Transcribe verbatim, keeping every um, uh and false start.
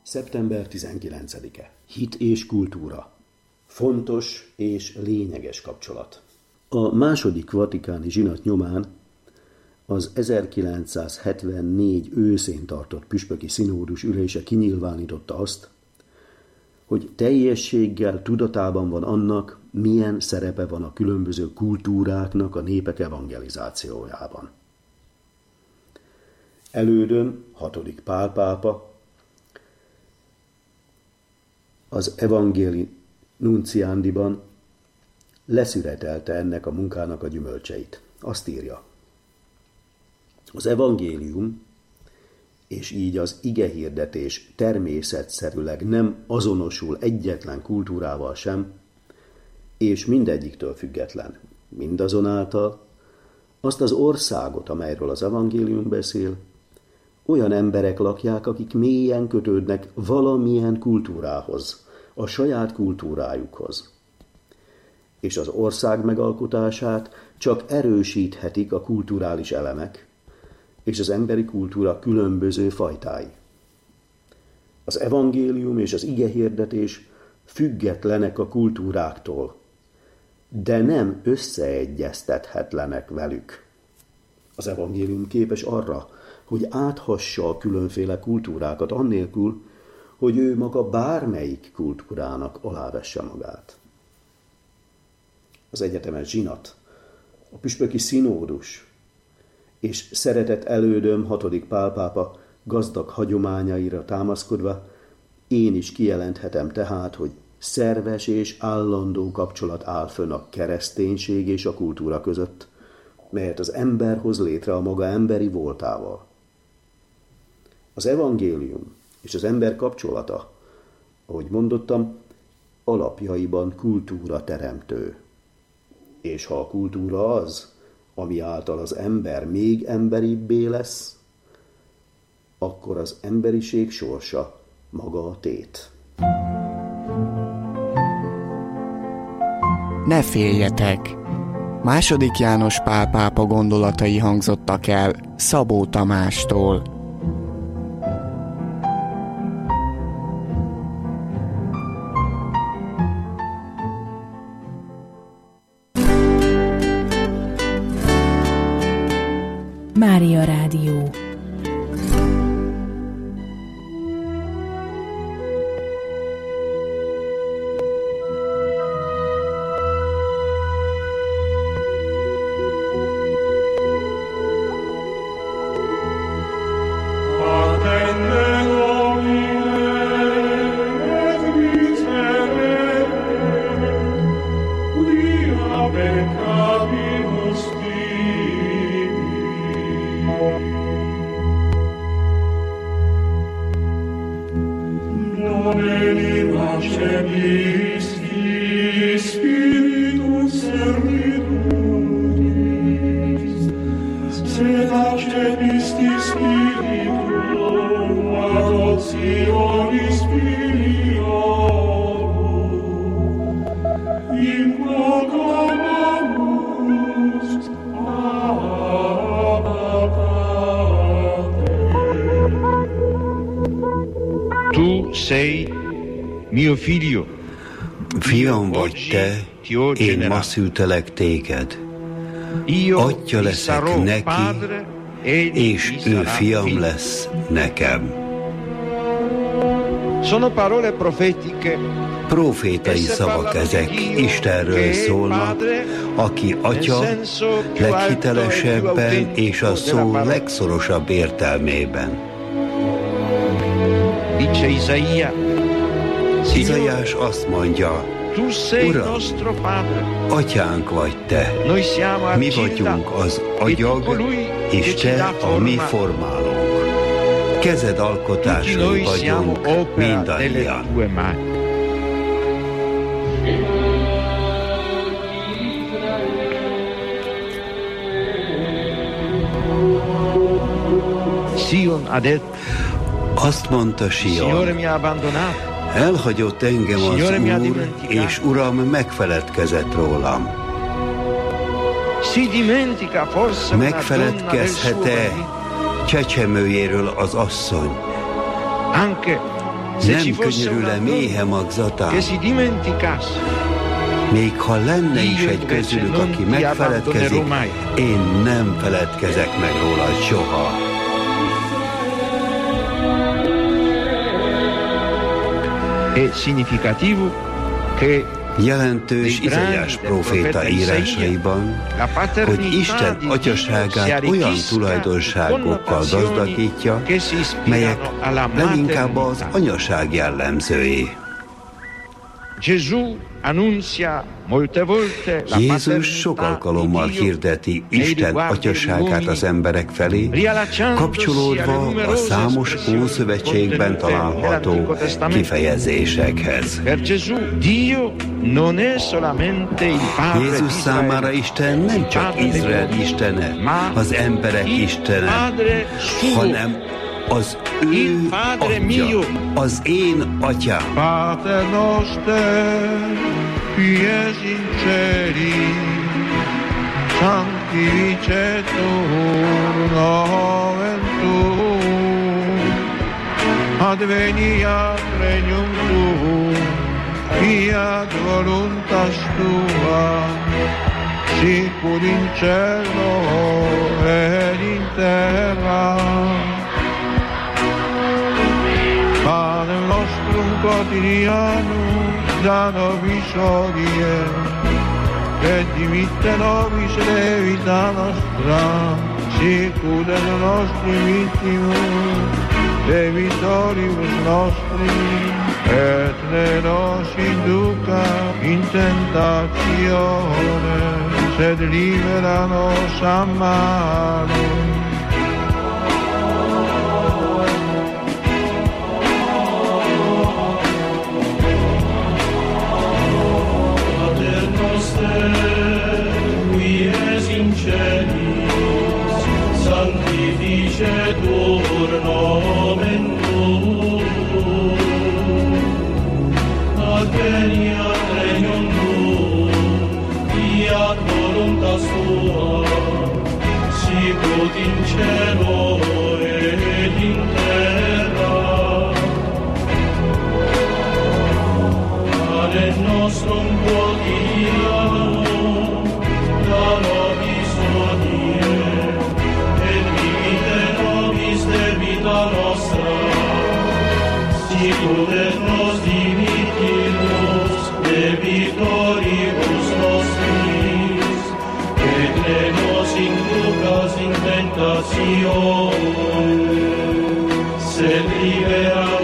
szeptember tizenkilencedike. Hit és kultúra. Fontos és lényeges kapcsolat. A második vatikáni zsinat nyomán az ezerkilencszázhetvennégy őszén tartott püspöki szinódus ülése kinyilvánította azt, hogy teljességgel tudatában van annak, milyen szerepe van a különböző kultúráknak a népek evangelizációjában. Elődöm, hatodik Pál pápa, az Evangelii Nunciandiban leszüretelte ennek a munkának a gyümölcseit. Azt írja: az evangélium, és így az igehirdetés természetszerűleg nem azonosul egyetlen kultúrával sem, és mindegyiktől független. Mindazonáltal azt az országot, amelyről az evangélium beszél, olyan emberek lakják, akik mélyen kötődnek valamilyen kultúrához, a saját kultúrájukhoz. És az ország megalkotását csak erősíthetik a kulturális elemek, és az emberi kultúra különböző fajtái. Az evangélium és az igehirdetés függetlenek a kultúráktól, de nem összeegyeztethetlenek velük. Az evangélium képes arra, hogy áthassa a különféle kultúrákat annélkül, hogy ő maga bármelyik kultúrának alávesse magát. Az egyetemes zsinat, a püspöki szinódus és szeretett elődöm hatodik Pál pápa gazdag hagyományaira támaszkodva én is kijelenthetem tehát, hogy szerves és állandó kapcsolat áll fönn a kereszténység és a kultúra között, melyet az ember hoz létre a maga emberi voltával. Az evangélium és az ember kapcsolata, ahogy mondottam, alapjaiban kultúra teremtő. És ha a kultúra az, ami által az ember még emberibbé lesz, akkor az emberiség sorsa maga a tét. Ne féljetek! Második János Pál pápa gondolatai hangzottak el Szabó Tamástól. Mária Rádió. Fiam vagy te, én ma szültelek téged. Atya leszek neki, és ő fiam lesz nekem. Profétai szavak ezek, Istenről szólnak, aki atya leghitelesebben és a szó legszorosabb értelmében. Izaiás azt mondja: Uram, atyánk vagy te, mi vagyunk az agyag, és te a mi formálónk. Kezed alkotásai vagyunk mindannyian. Azt mondta Sion: elhagyott engem az Úr, és Uram megfeledkezett rólam. Megfeledkezhet-e csecsemőjéről az asszony, Nem könyörül-e méhe magzatán? Még ha lenne is egy közülük, aki megfeledkezik, én nem feledkezek meg rólad soha. Jelentős Izaiás próféta írásaiban, hogy Isten atyaságát olyan tulajdonságokkal gazdagítja, melyek leginkább az anyaság jellemzői. Jézus sok alkalommal hirdeti Isten atyaságát az emberek felé, kapcsolódva a számos Ószövetségben található kifejezésekhez. Jézus számára Isten nem csak Izrael istene, az emberek istene, hanem az ő atya, az én atyám. Pater noster, qui es in celi, sanctificetur nomen tuum, adveniat regnum tuum, fiat voluntas tua, sicur in cielo et in terra. Pane nostrum quotidianum da nobis hodie, et dimitte nobis levita nostra, sicur et nostri vittimus, debitoribus nostri, et ne nos induca in tentatione, sed libera nos a malo. Qui es in celis, sanctificetur nomen tuum, adveniat regnum tuum, fiat voluntas tua, sicut in cielo et in terra. Pane nostrum quotidianum da nobis hodie, et dimitte nobis debita nostra, sicur et nos dimittimus debitoribus nostris, et ne nos inducas in tentatione, sed libera